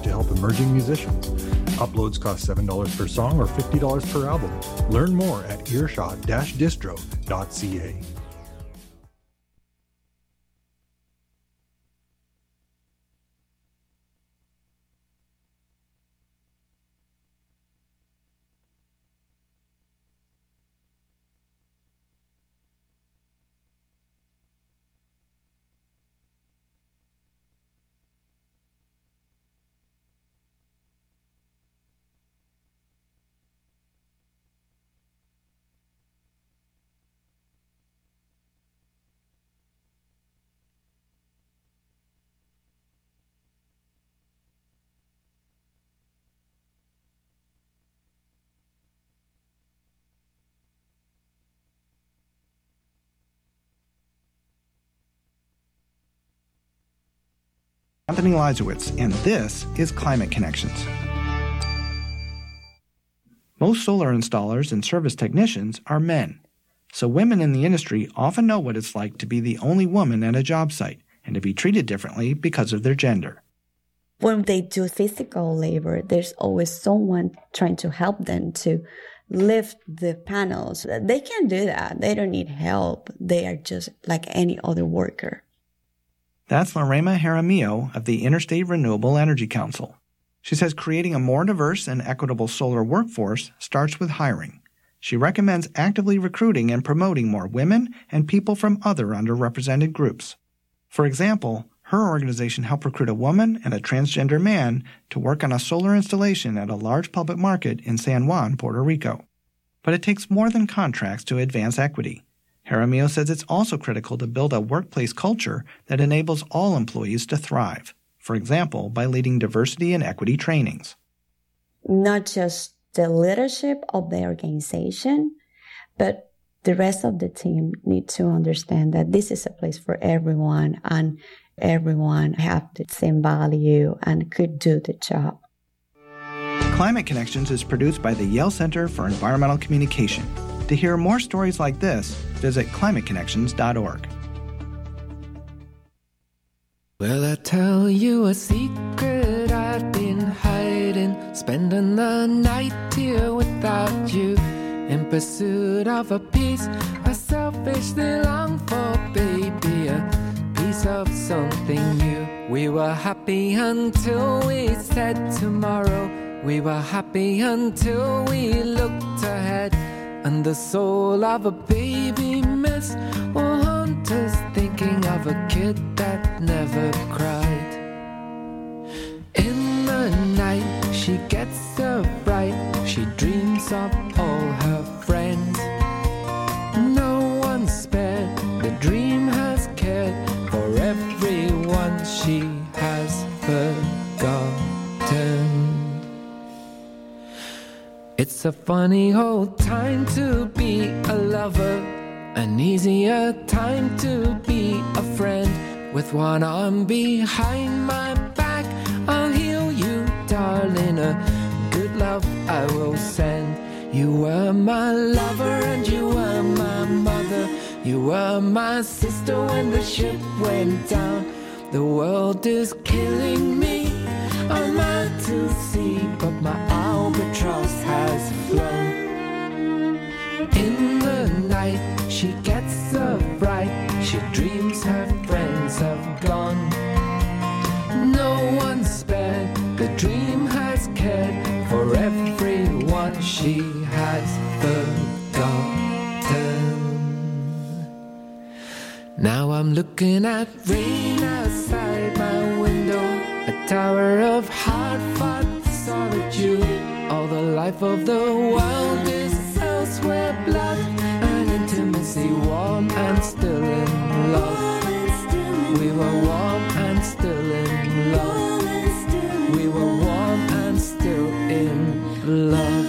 to help emerging musicians. Uploads cost $7 per song or $50 per album. Learn more at earshot-distro.ca. Anthony Leisowitz, and this is Climate Connections. Most solar installers and service technicians are men, so women in the industry often know what it's like to be the only woman at a job site and to be treated differently because of their gender. When they do physical labor, there's always someone trying to help them to lift the panels. They can't do that. They don't need help. They are just like any other worker. That's Lorema Jaramillo of the Interstate Renewable Energy Council. She says creating a more diverse and equitable solar workforce starts with hiring. She recommends actively recruiting and promoting more women and people from other underrepresented groups. For example, her organization helped recruit a woman and a transgender man to work on a solar installation at a large public market in San Juan, Puerto Rico. But it takes more than contracts to advance equity. Jaramillo says it's also critical to build a workplace culture that enables all employees to thrive, for example, by leading diversity and equity trainings. Not just the leadership of the organization, but the rest of the team need to understand that this is a place for everyone and everyone have the same value and could do the job. Climate Connections is produced by the Yale Center for Environmental Communication. To hear more stories like this, visit climateconnections.org. Well, I tell you a secret I've been hiding, spending the night here without you, in pursuit of a piece I selfishly long for, baby, a piece of something new. We were happy until we said tomorrow. We were happy until we looked ahead, and the soul of a baby miss will haunt us, thinking of a kid that never cried. In the night she gets so bright, she dreams of all her friends. No one spared, the dream has cared for everyone she has forgotten. It's a funny old time to be a lover, an easier time to be a friend. With one arm behind my back, I'll heal you, darling, a good love I will send. You were my lover and you were my mother. You were my sister when the ship went down. The world is killing me, I'm out to sea, but my albatross has flown. In the night she gets so bright, she dreams her friends have gone. No one spared, the dream has cared for everyone she has forgotten. Now I'm looking at rain outside my window, a tower of hard-fought solitude. All the life of the world is elsewhere, blood and intimacy, warm and still in love. We were warm and still in love. We were warm and still in love.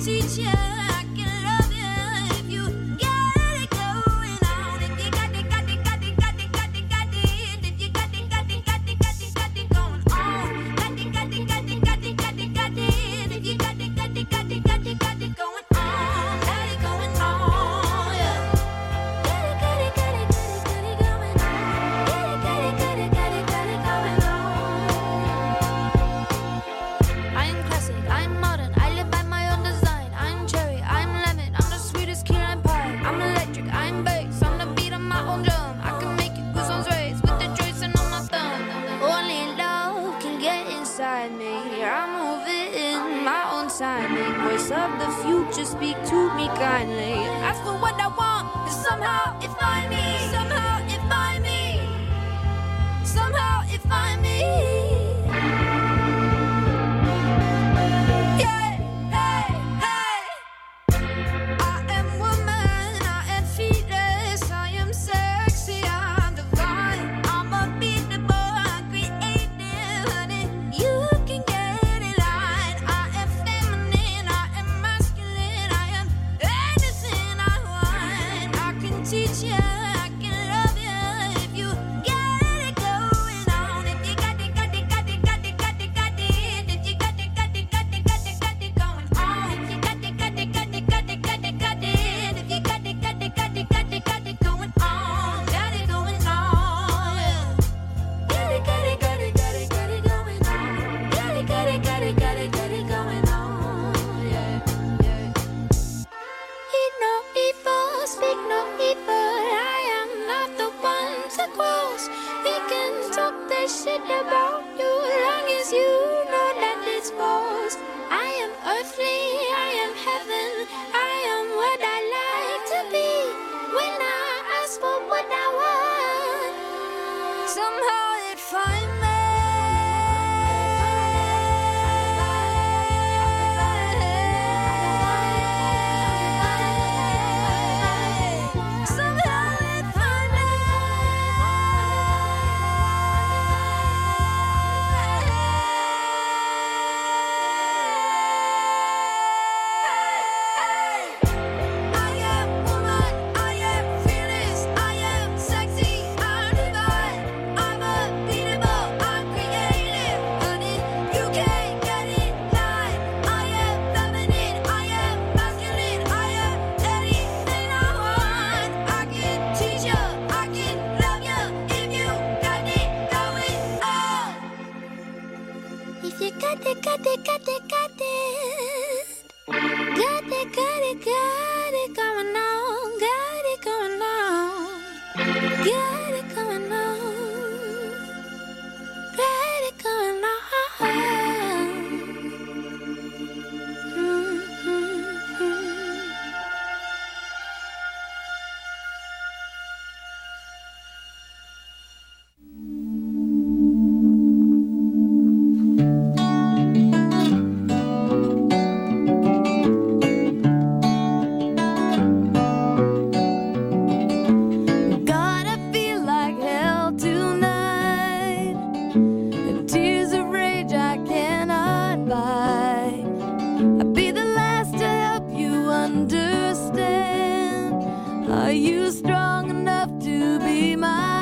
Are you strong enough to be my